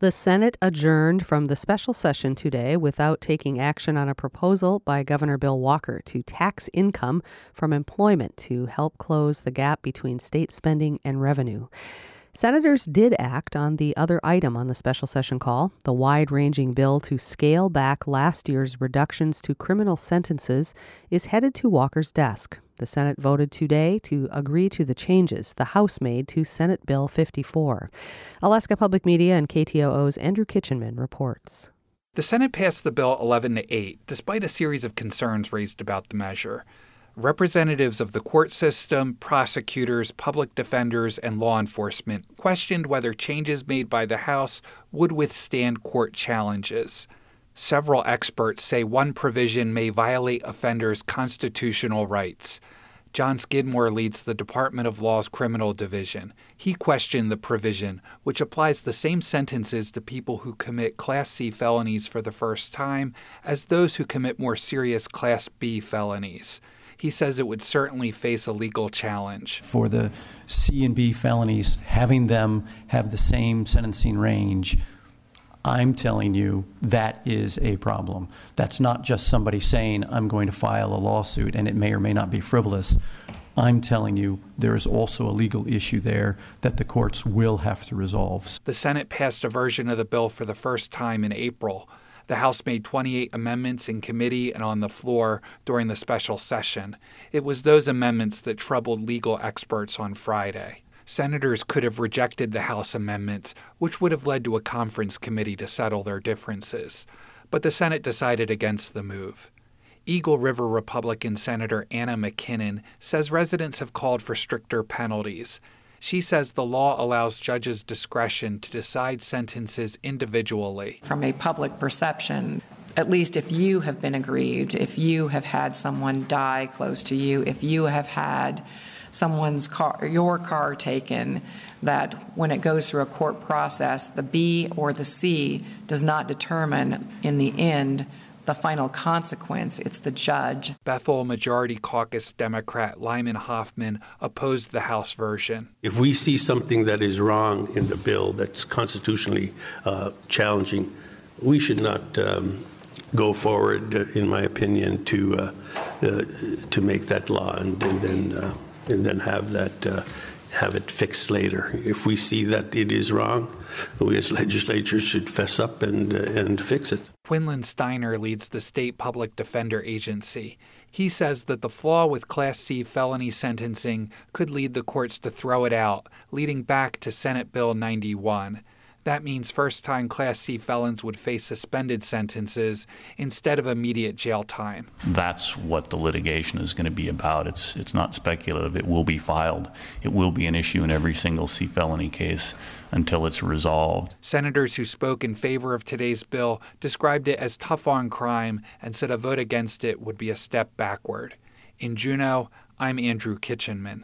The Senate adjourned from the special session today without taking action on a proposal by Governor Bill Walker to tax income from employment to help close the gap between state spending and revenue. Senators did act on the other item on the special session call, the wide-ranging bill to scale back last year's reductions to criminal sentences is headed to Walker's desk. The Senate voted today to agree to the changes the House made to Senate Bill 54. Alaska Public Media and KTOO's Andrew Kitchenman reports. The Senate passed the bill 11-8, despite a series of concerns raised about the measure. Representatives of the court system, prosecutors, public defenders, and law enforcement questioned whether changes made by the House would withstand court challenges. Several experts say one provision may violate offenders' constitutional rights. John Skidmore leads the Department of Law's Criminal Division. He questioned the provision, which applies the same sentences to people who commit Class C felonies for the first time as those who commit more serious Class B felonies. He says it would certainly face a legal challenge. For the C and B felonies, having them have the same sentencing range, I'm telling you that is a problem. That's not just somebody saying, I'm going to file a lawsuit and it may or may not be frivolous. I'm telling you there is also a legal issue there that the courts will have to resolve. The Senate passed a version of the bill for the first time in April. The House made 28 amendments in committee and on the floor during the special session. It was those amendments that troubled legal experts on Friday. Senators could have rejected the House amendments, which would have led to a conference committee to settle their differences. But the Senate decided against the move. Eagle River Republican Senator Anna McKinnon says residents have called for stricter penalties. She says the law allows judges discretion to decide sentences individually. From a public perception, at least if you have been aggrieved, if you have had someone die close to you, if you have had your car taken, that when it goes through a court process, the B or the C does not determine in the end the final consequence. It's the judge. Bethel Majority Caucus Democrat Lyman Hoffman opposed the House version. If we see something that is wrong in the bill that's constitutionally challenging, we should not go forward, in my opinion, to make that law and then have it fixed later. If we see that it is wrong, we as legislatures should fess up and fix it. Quinlan Steiner leads the State Public Defender Agency. He says that the flaw with Class C felony sentencing could lead the courts to throw it out, leading back to Senate Bill 91. That means first-time Class C felons would face suspended sentences instead of immediate jail time. That's what the litigation is going to be about. It's not speculative. It will be filed. It will be an issue in every single C felony case until it's resolved. Senators who spoke in favor of today's bill described it as tough on crime and said a vote against it would be a step backward. In Juneau, I'm Andrew Kitchenman.